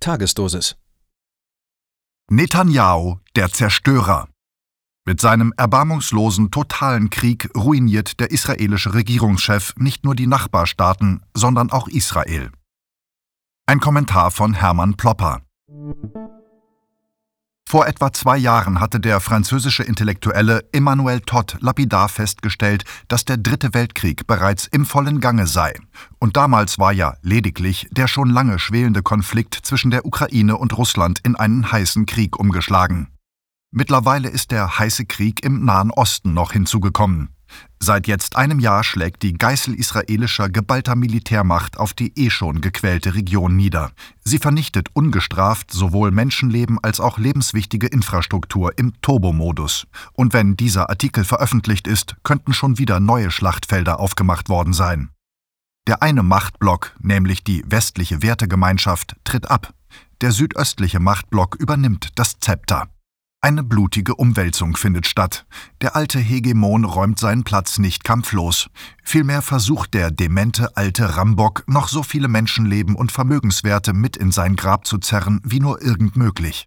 Tagesdosis. Netanjahu, der Zerstörer. Mit seinem erbarmungslosen, totalen Krieg ruiniert der israelische Regierungschef nicht nur die Nachbarstaaten, sondern auch Israel. Ein Kommentar von Hermann Plopper. Vor etwa 2 Jahren hatte der französische Intellektuelle Emmanuel Todt lapidar festgestellt, dass der Dritte Weltkrieg bereits im vollen Gange sei. Und damals war ja lediglich der schon lange schwelende Konflikt zwischen der Ukraine und Russland in einen heißen Krieg umgeschlagen. Mittlerweile ist der heiße Krieg im Nahen Osten noch hinzugekommen. Seit jetzt einem Jahr schlägt die Geißel israelischer geballter Militärmacht auf die schon gequälte Region nieder. Sie vernichtet ungestraft sowohl Menschenleben als auch lebenswichtige Infrastruktur im Turbo-Modus. Und wenn dieser Artikel veröffentlicht ist, könnten schon wieder neue Schlachtfelder aufgemacht worden sein. Der eine Machtblock, nämlich die westliche Wertegemeinschaft, tritt ab. Der südöstliche Machtblock übernimmt das Zepter. Eine blutige Umwälzung findet statt. Der alte Hegemon räumt seinen Platz nicht kampflos. Vielmehr versucht der demente alte Rambock, noch so viele Menschenleben und Vermögenswerte mit in sein Grab zu zerren, wie nur irgend möglich.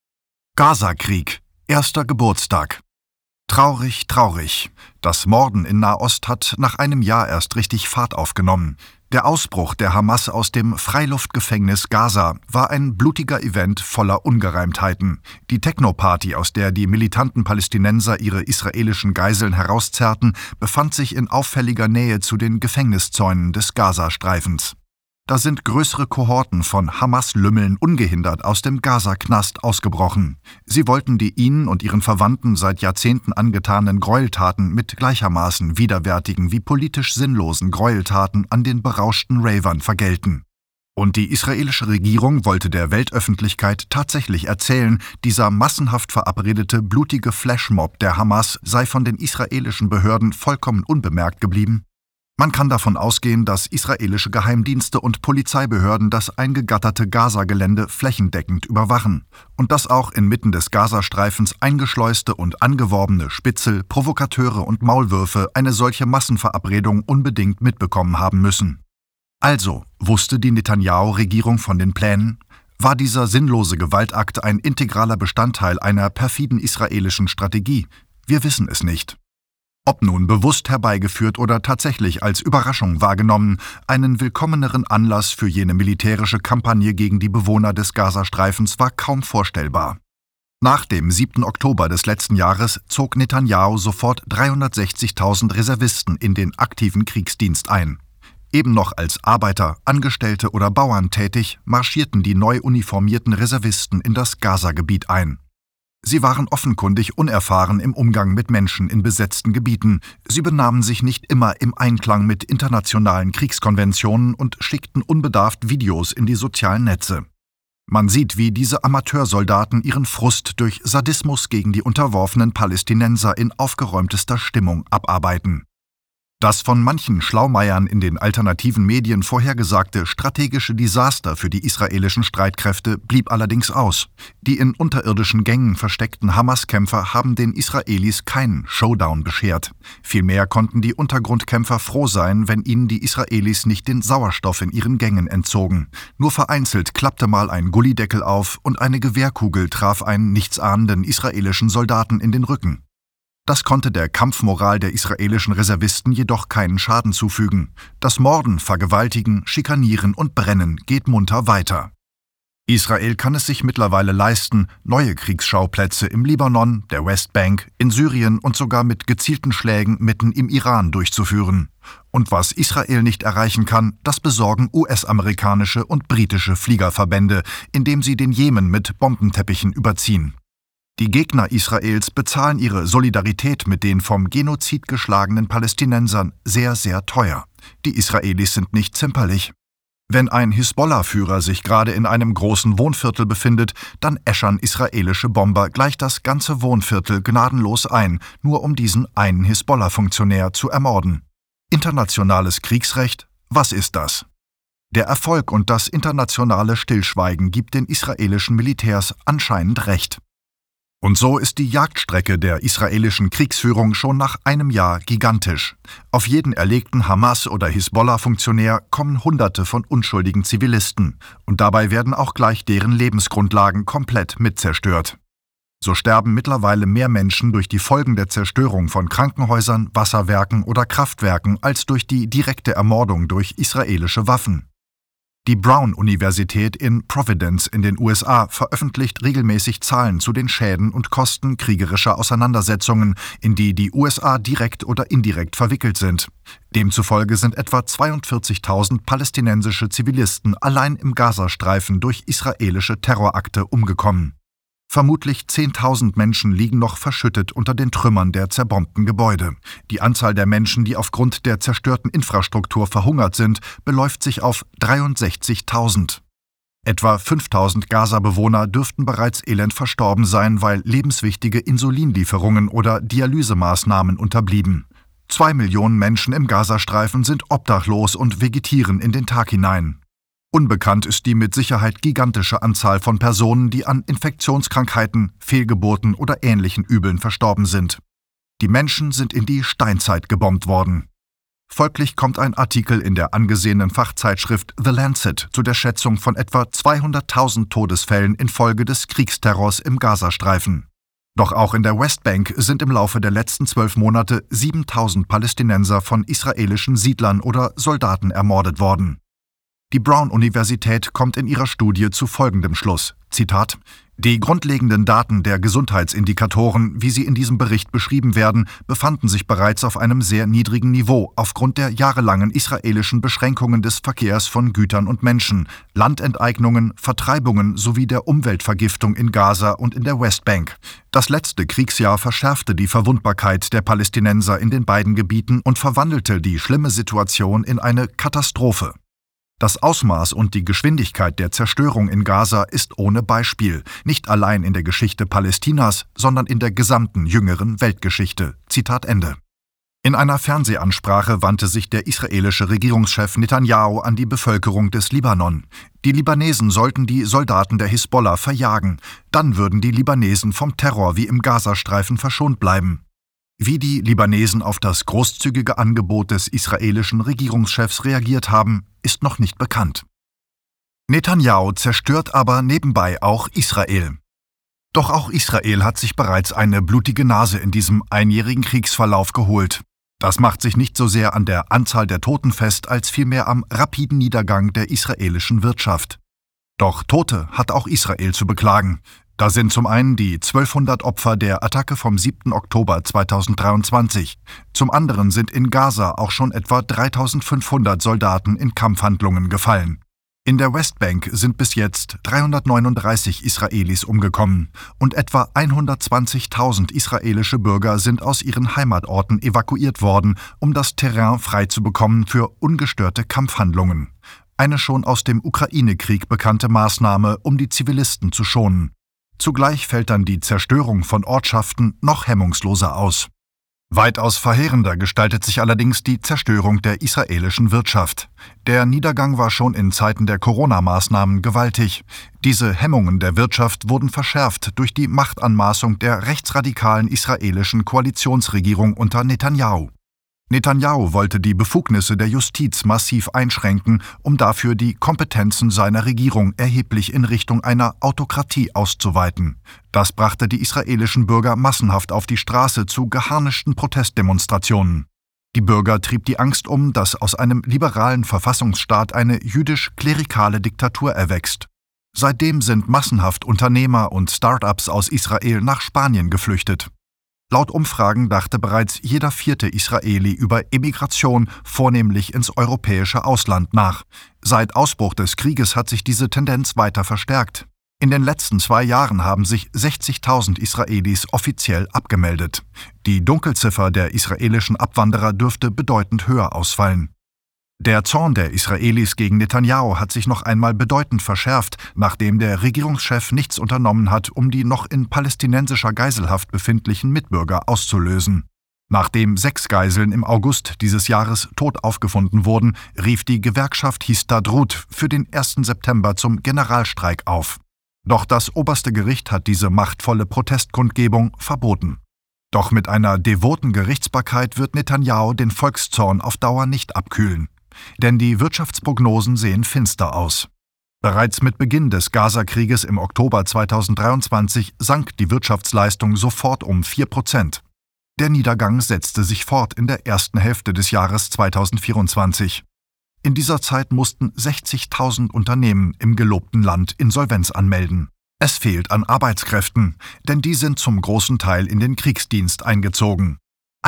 Gaza-Krieg, 1. Geburtstag. Traurig, traurig. Das Morden in Nahost hat nach einem Jahr erst richtig Fahrt aufgenommen. Der Ausbruch der Hamas aus dem Freiluftgefängnis Gaza war ein blutiger Event voller Ungereimtheiten. Die Techno-Party, aus der die militanten Palästinenser ihre israelischen Geiseln herauszerrten, befand sich in auffälliger Nähe zu den Gefängniszäunen des Gazastreifens. Da sind größere Kohorten von Hamas-Lümmeln ungehindert aus dem Gaza-Knast ausgebrochen. Sie wollten die ihnen und ihren Verwandten seit Jahrzehnten angetanen Gräueltaten mit gleichermaßen widerwärtigen wie politisch sinnlosen Gräueltaten an den berauschten Ravern vergelten. Und die israelische Regierung wollte der Weltöffentlichkeit tatsächlich erzählen, dieser massenhaft verabredete blutige Flashmob der Hamas sei von den israelischen Behörden vollkommen unbemerkt geblieben. Man kann davon ausgehen, dass israelische Geheimdienste und Polizeibehörden das eingegatterte Gaza-Gelände flächendeckend überwachen und dass auch inmitten des Gazastreifens eingeschleuste und angeworbene Spitzel, Provokateure und Maulwürfe eine solche Massenverabredung unbedingt mitbekommen haben müssen. Also, wusste die Netanjahu-Regierung von den Plänen? War dieser sinnlose Gewaltakt ein integraler Bestandteil einer perfiden israelischen Strategie? Wir wissen es nicht. Ob nun bewusst herbeigeführt oder tatsächlich als Überraschung wahrgenommen, einen willkommeneren Anlass für jene militärische Kampagne gegen die Bewohner des Gazastreifens war kaum vorstellbar. Nach dem 7. Oktober des letzten Jahres zog Netanjahu sofort 360.000 Reservisten in den aktiven Kriegsdienst ein. Eben noch als Arbeiter, Angestellte oder Bauern tätig, marschierten die neu uniformierten Reservisten in das Gaza-Gebiet ein. Sie waren offenkundig unerfahren im Umgang mit Menschen in besetzten Gebieten. Sie benahmen sich nicht immer im Einklang mit internationalen Kriegskonventionen und schickten unbedarft Videos in die sozialen Netze. Man sieht, wie diese Amateursoldaten ihren Frust durch Sadismus gegen die unterworfenen Palästinenser in aufgeräumtester Stimmung abarbeiten. Das von manchen Schlaumeiern in den alternativen Medien vorhergesagte strategische Desaster für die israelischen Streitkräfte blieb allerdings aus. Die in unterirdischen Gängen versteckten Hamas-Kämpfer haben den Israelis keinen Showdown beschert. Vielmehr konnten die Untergrundkämpfer froh sein, wenn ihnen die Israelis nicht den Sauerstoff in ihren Gängen entzogen. Nur vereinzelt klappte mal ein Gullideckel auf und eine Gewehrkugel traf einen nichtsahnenden israelischen Soldaten in den Rücken. Das konnte der Kampfmoral der israelischen Reservisten jedoch keinen Schaden zufügen. Das Morden, Vergewaltigen, Schikanieren und Brennen geht munter weiter. Israel kann es sich mittlerweile leisten, neue Kriegsschauplätze im Libanon, der Westbank, in Syrien und sogar mit gezielten Schlägen mitten im Iran durchzuführen. Und was Israel nicht erreichen kann, das besorgen US-amerikanische und britische Fliegerverbände, indem sie den Jemen mit Bombenteppichen überziehen. Die Gegner Israels bezahlen ihre Solidarität mit den vom Genozid geschlagenen Palästinensern sehr, sehr teuer. Die Israelis sind nicht zimperlich. Wenn ein Hisbollah-Führer sich gerade in einem großen Wohnviertel befindet, dann äschern israelische Bomber gleich das ganze Wohnviertel gnadenlos ein, nur um diesen einen Hisbollah-Funktionär zu ermorden. Internationales Kriegsrecht? Was ist das? Der Erfolg und das internationale Stillschweigen gibt den israelischen Militärs anscheinend recht. Und so ist die Jagdstrecke der israelischen Kriegsführung schon nach einem Jahr gigantisch. Auf jeden erlegten Hamas- oder Hisbollah-Funktionär kommen Hunderte von unschuldigen Zivilisten. Und dabei werden auch gleich deren Lebensgrundlagen komplett mitzerstört. So sterben mittlerweile mehr Menschen durch die Folgen der Zerstörung von Krankenhäusern, Wasserwerken oder Kraftwerken als durch die direkte Ermordung durch israelische Waffen. Die Brown-Universität in Providence in den USA veröffentlicht regelmäßig Zahlen zu den Schäden und Kosten kriegerischer Auseinandersetzungen, in die die USA direkt oder indirekt verwickelt sind. Demzufolge sind etwa 42.000 palästinensische Zivilisten allein im Gazastreifen durch israelische Terrorakte umgekommen. Vermutlich 10.000 Menschen liegen noch verschüttet unter den Trümmern der zerbombten Gebäude. Die Anzahl der Menschen, die aufgrund der zerstörten Infrastruktur verhungert sind, beläuft sich auf 63.000. Etwa 5.000 Gaza-Bewohner dürften bereits elend verstorben sein, weil lebenswichtige Insulinlieferungen oder Dialysemaßnahmen unterblieben. 2 Millionen Menschen im Gazastreifen sind obdachlos und vegetieren in den Tag hinein. Unbekannt ist die mit Sicherheit gigantische Anzahl von Personen, die an Infektionskrankheiten, Fehlgeburten oder ähnlichen Übeln verstorben sind. Die Menschen sind in die Steinzeit gebombt worden. Folglich kommt ein Artikel in der angesehenen Fachzeitschrift The Lancet zu der Schätzung von etwa 200.000 Todesfällen infolge des Kriegsterrors im Gazastreifen. Doch auch in der Westbank sind im Laufe der letzten 12 Monate 7.000 Palästinenser von israelischen Siedlern oder Soldaten ermordet worden. Die Brown-Universität kommt in ihrer Studie zu folgendem Schluss, Zitat: Die grundlegenden Daten der Gesundheitsindikatoren, wie sie in diesem Bericht beschrieben werden, befanden sich bereits auf einem sehr niedrigen Niveau aufgrund der jahrelangen israelischen Beschränkungen des Verkehrs von Gütern und Menschen, Landenteignungen, Vertreibungen sowie der Umweltvergiftung in Gaza und in der Westbank. Das letzte Kriegsjahr verschärfte die Verwundbarkeit der Palästinenser in den beiden Gebieten und verwandelte die schlimme Situation in eine Katastrophe. Das Ausmaß und die Geschwindigkeit der Zerstörung in Gaza ist ohne Beispiel, nicht allein in der Geschichte Palästinas, sondern in der gesamten jüngeren Weltgeschichte. Zitat Ende. In einer Fernsehansprache wandte sich der israelische Regierungschef Netanyahu an die Bevölkerung des Libanon. Die Libanesen sollten die Soldaten der Hisbollah verjagen, dann würden die Libanesen vom Terror wie im Gazastreifen verschont bleiben. Wie die Libanesen auf das großzügige Angebot des israelischen Regierungschefs reagiert haben, ist noch nicht bekannt. Netanyahu zerstört aber nebenbei auch Israel. Doch auch Israel hat sich bereits eine blutige Nase in diesem einjährigen Kriegsverlauf geholt. Das macht sich nicht so sehr an der Anzahl der Toten fest, als vielmehr am rapiden Niedergang der israelischen Wirtschaft. Doch Tote hat auch Israel zu beklagen. Da sind zum einen die 1200 Opfer der Attacke vom 7. Oktober 2023. Zum anderen sind in Gaza auch schon etwa 3500 Soldaten in Kampfhandlungen gefallen. In der Westbank sind bis jetzt 339 Israelis umgekommen und etwa 120.000 israelische Bürger sind aus ihren Heimatorten evakuiert worden, um das Terrain frei zu bekommen für ungestörte Kampfhandlungen. Eine schon aus dem Ukraine-Krieg bekannte Maßnahme, um die Zivilisten zu schonen. Zugleich fällt dann die Zerstörung von Ortschaften noch hemmungsloser aus. Weitaus verheerender gestaltet sich allerdings die Zerstörung der israelischen Wirtschaft. Der Niedergang war schon in Zeiten der Corona-Maßnahmen gewaltig. Diese Hemmungen der Wirtschaft wurden verschärft durch die Machtanmaßung der rechtsradikalen israelischen Koalitionsregierung unter Netanyahu. Netanyahu wollte die Befugnisse der Justiz massiv einschränken, um dafür die Kompetenzen seiner Regierung erheblich in Richtung einer Autokratie auszuweiten. Das brachte die israelischen Bürger massenhaft auf die Straße zu geharnischten Protestdemonstrationen. Die Bürger trieb die Angst um, dass aus einem liberalen Verfassungsstaat eine jüdisch-klerikale Diktatur erwächst. Seitdem sind massenhaft Unternehmer und Start-ups aus Israel nach Spanien geflüchtet. Laut Umfragen dachte bereits jeder 4. Israeli über Emigration, vornehmlich ins europäische Ausland, nach. Seit Ausbruch des Krieges hat sich diese Tendenz weiter verstärkt. In den letzten 2 Jahren haben sich 60.000 Israelis offiziell abgemeldet. Die Dunkelziffer der israelischen Abwanderer dürfte bedeutend höher ausfallen. Der Zorn der Israelis gegen Netanyahu hat sich noch einmal bedeutend verschärft, nachdem der Regierungschef nichts unternommen hat, um die noch in palästinensischer Geiselhaft befindlichen Mitbürger auszulösen. Nachdem 6 Geiseln im August dieses Jahres tot aufgefunden wurden, rief die Gewerkschaft Histadrut für den 1. September zum Generalstreik auf. Doch das oberste Gericht hat diese machtvolle Protestkundgebung verboten. Doch mit einer devoten Gerichtsbarkeit wird Netanjahu den Volkszorn auf Dauer nicht abkühlen. Denn die Wirtschaftsprognosen sehen finster aus. Bereits mit Beginn des Gaza-Krieges im Oktober 2023 sank die Wirtschaftsleistung sofort um 4%. Der Niedergang setzte sich fort in der ersten Hälfte des Jahres 2024. In dieser Zeit mussten 60.000 Unternehmen im gelobten Land Insolvenz anmelden. Es fehlt an Arbeitskräften, denn die sind zum großen Teil in den Kriegsdienst eingezogen.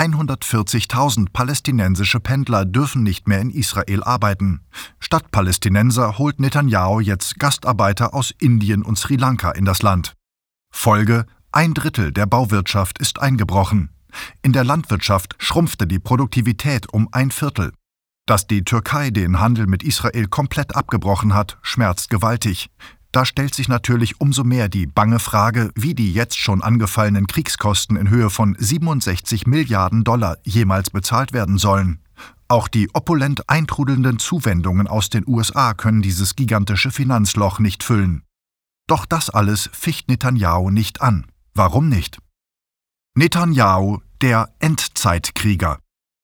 140.000 palästinensische Pendler dürfen nicht mehr in Israel arbeiten. Statt Palästinenser holt Netanjahu jetzt Gastarbeiter aus Indien und Sri Lanka in das Land. Folge: 1/3 der Bauwirtschaft ist eingebrochen. In der Landwirtschaft schrumpfte die Produktivität um 1/4. Dass die Türkei den Handel mit Israel komplett abgebrochen hat, schmerzt gewaltig. Da stellt sich natürlich umso mehr die bange Frage, wie die jetzt schon angefallenen Kriegskosten in Höhe von 67 Milliarden $ jemals bezahlt werden sollen. Auch die opulent eintrudelnden Zuwendungen aus den USA können dieses gigantische Finanzloch nicht füllen. Doch das alles ficht Netanjahu nicht an. Warum nicht? Netanjahu, der Endzeitkrieger.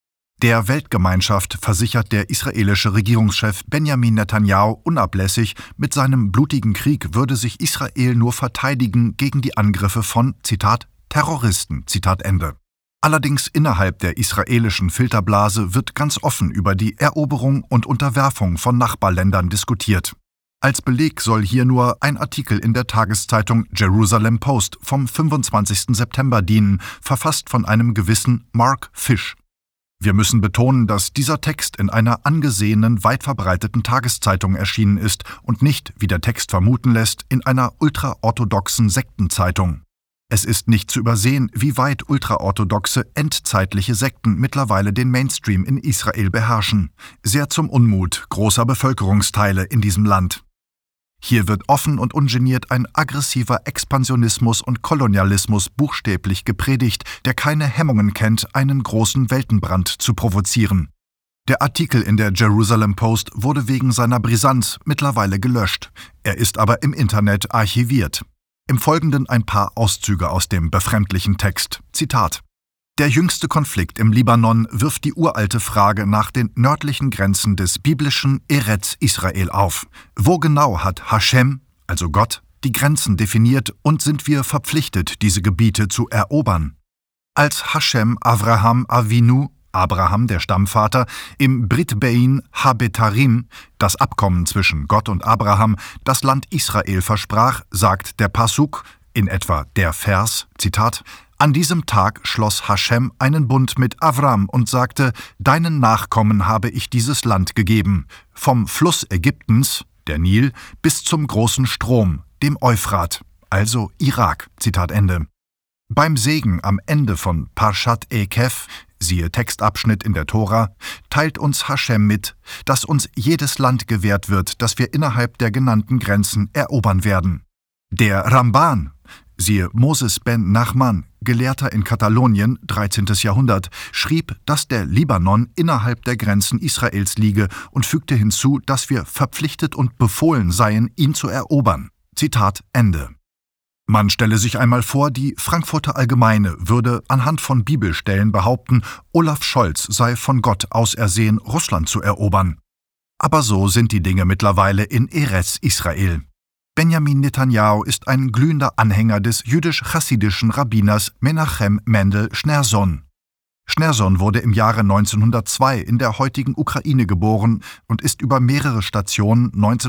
Der Weltgemeinschaft versichert der israelische Regierungschef Benjamin Netanjahu unablässig, mit seinem blutigen Krieg würde sich Israel nur verteidigen gegen die Angriffe von, Zitat, Terroristen, Zitat Ende. Allerdings innerhalb der israelischen Filterblase wird ganz offen über die Eroberung und Unterwerfung von Nachbarländern diskutiert. Als Beleg soll hier nur ein Artikel in der Tageszeitung Jerusalem Post vom 25. September dienen, verfasst von einem gewissen Mark Fish. Wir müssen betonen, dass dieser Text in einer angesehenen, weit verbreiteten Tageszeitung erschienen ist und nicht, wie der Text vermuten lässt, in einer ultraorthodoxen Sektenzeitung. Es ist nicht zu übersehen, wie weit ultraorthodoxe, endzeitliche Sekten mittlerweile den Mainstream in Israel beherrschen, sehr zum Unmut großer Bevölkerungsteile in diesem Land. Hier wird offen und ungeniert ein aggressiver Expansionismus und Kolonialismus buchstäblich gepredigt, der keine Hemmungen kennt, einen großen Weltenbrand zu provozieren. Der Artikel in der Jerusalem Post wurde wegen seiner Brisanz mittlerweile gelöscht. Er ist aber im Internet archiviert. Im Folgenden ein paar Auszüge aus dem befremdlichen Text. Zitat: Der jüngste Konflikt im Libanon wirft die uralte Frage nach den nördlichen Grenzen des biblischen Eretz Israel auf. Wo genau hat Hashem, also Gott, die Grenzen definiert und sind wir verpflichtet, diese Gebiete zu erobern? Als Hashem Avraham Avinu, Abraham der Stammvater, im Brit Bein Habetarim, das Abkommen zwischen Gott und Abraham, das Land Israel versprach, sagt der Pasuk, in etwa der Vers, Zitat: An diesem Tag schloss Hashem einen Bund mit Avram und sagte, deinen Nachkommen habe ich dieses Land gegeben, vom Fluss Ägyptens, der Nil, bis zum großen Strom, dem Euphrat, also Irak, Zitat Ende. Beim Segen am Ende von Parshat Ekev, siehe Textabschnitt in der Tora, teilt uns Hashem mit, dass uns jedes Land gewährt wird, das wir innerhalb der genannten Grenzen erobern werden. Der Ramban, siehe Moses ben Nachman, Gelehrter in Katalonien, 13. Jahrhundert, schrieb, dass der Libanon innerhalb der Grenzen Israels liege und fügte hinzu, dass wir verpflichtet und befohlen seien, ihn zu erobern. Zitat Ende. Man stelle sich einmal vor, die Frankfurter Allgemeine würde anhand von Bibelstellen behaupten, Olaf Scholz sei von Gott ausersehen, Russland zu erobern. Aber so sind die Dinge mittlerweile in Eretz Israel. Benjamin Netanjahu ist ein glühender Anhänger des jüdisch-chassidischen Rabbiners Menachem Mendel Schneerson. Schneerson wurde im Jahre 1902 in der heutigen Ukraine geboren und ist über mehrere Stationen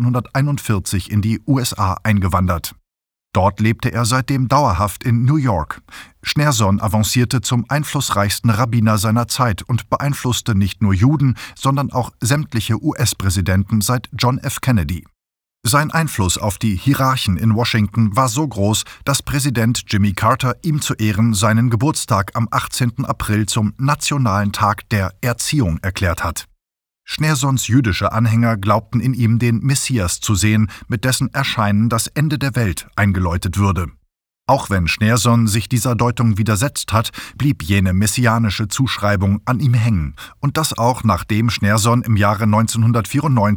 1941 in die USA eingewandert. Dort lebte er seitdem dauerhaft in New York. Schneerson avancierte zum einflussreichsten Rabbiner seiner Zeit und beeinflusste nicht nur Juden, sondern auch sämtliche US-Präsidenten seit John F. Kennedy. Sein Einfluss auf die Hierarchen in Washington war so groß, dass Präsident Jimmy Carter ihm zu Ehren seinen Geburtstag am 18. April zum Nationalen Tag der Erziehung erklärt hat. Schneersons jüdische Anhänger glaubten in ihm den Messias zu sehen, mit dessen Erscheinen das Ende der Welt eingeläutet würde. Auch wenn Schneerson sich dieser Deutung widersetzt hat, blieb jene messianische Zuschreibung an ihm hängen, und das auch nachdem Schneerson im Jahre 1994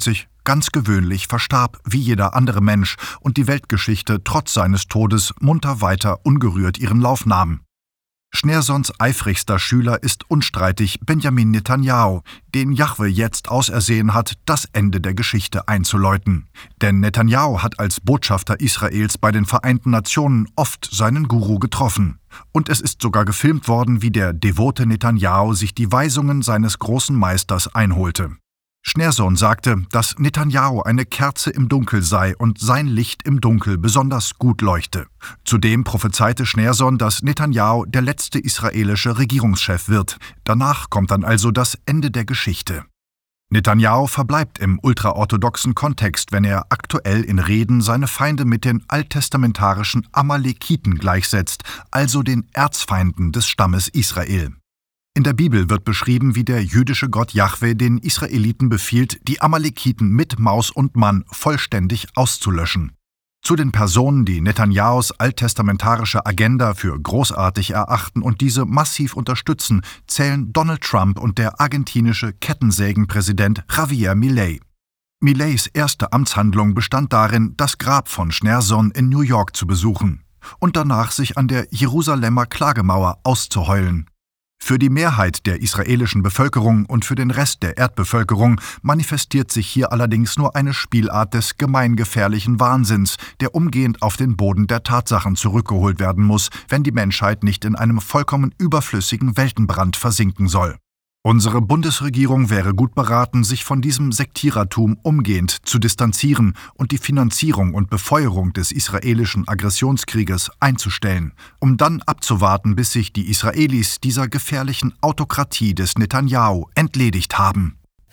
ganz gewöhnlich verstarb wie jeder andere Mensch und die Weltgeschichte trotz seines Todes munter weiter ungerührt ihren Lauf nahm. Schneersons eifrigster Schüler ist unstreitig Benjamin Netanyahu, den Jahwe jetzt ausersehen hat, das Ende der Geschichte einzuläuten. Denn Netanyahu hat als Botschafter Israels bei den Vereinten Nationen oft seinen Guru getroffen. Und es ist sogar gefilmt worden, wie der devote Netanyahu sich die Weisungen seines großen Meisters einholte. Schneerson sagte, dass Netanyahu eine Kerze im Dunkel sei und sein Licht im Dunkel besonders gut leuchte. Zudem prophezeite Schneerson, dass Netanyahu der letzte israelische Regierungschef wird. Danach kommt dann also das Ende der Geschichte. Netanyahu verbleibt im ultraorthodoxen Kontext, wenn er aktuell in Reden seine Feinde mit den alttestamentarischen Amalekiten gleichsetzt, also den Erzfeinden des Stammes Israel. In der Bibel wird beschrieben, wie der jüdische Gott Jahwe den Israeliten befiehlt, die Amalekiten mit Maus und Mann vollständig auszulöschen. Zu den Personen, die Netanyahus alttestamentarische Agenda für großartig erachten und diese massiv unterstützen, zählen Donald Trump und der argentinische Kettensägenpräsident Javier Milei. Mileis erste Amtshandlung bestand darin, das Grab von Schneerson in New York zu besuchen und danach sich an der Jerusalemer Klagemauer auszuheulen. Für die Mehrheit der israelischen Bevölkerung und für den Rest der Erdbevölkerung manifestiert sich hier allerdings nur eine Spielart des gemeingefährlichen Wahnsinns, der umgehend auf den Boden der Tatsachen zurückgeholt werden muss, wenn die Menschheit nicht in einem vollkommen überflüssigen Weltenbrand versinken soll. Unsere Bundesregierung wäre gut beraten, sich von diesem Sektierertum umgehend zu distanzieren und die Finanzierung und Befeuerung des israelischen Aggressionskrieges einzustellen, um dann abzuwarten, bis sich die Israelis dieser gefährlichen Autokratie des Netanyahu entledigt haben.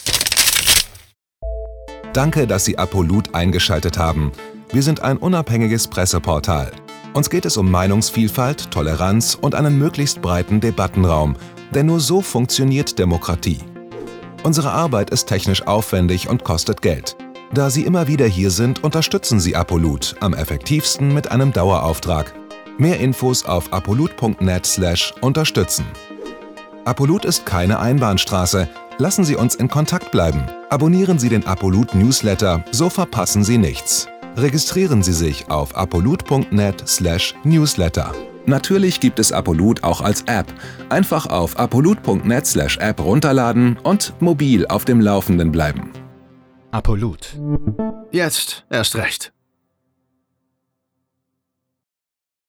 Danke, dass Sie Apolut eingeschaltet haben. Wir sind ein unabhängiges Presseportal. Uns geht es um Meinungsvielfalt, Toleranz und einen möglichst breiten Debattenraum, denn nur so funktioniert Demokratie. Unsere Arbeit ist technisch aufwendig und kostet Geld. Da Sie immer wieder hier sind, unterstützen Sie Apolut am effektivsten mit einem Dauerauftrag. Mehr Infos auf apolut.net/unterstützen. Apolut ist keine Einbahnstraße. Lassen Sie uns in Kontakt bleiben. Abonnieren Sie den Apolut Newsletter, so verpassen Sie nichts. Registrieren Sie sich auf apolut.net/newsletter. Natürlich gibt es Apolut auch als App. Einfach auf apolut.net/app runterladen und mobil auf dem Laufenden bleiben. Apolut. Jetzt erst recht.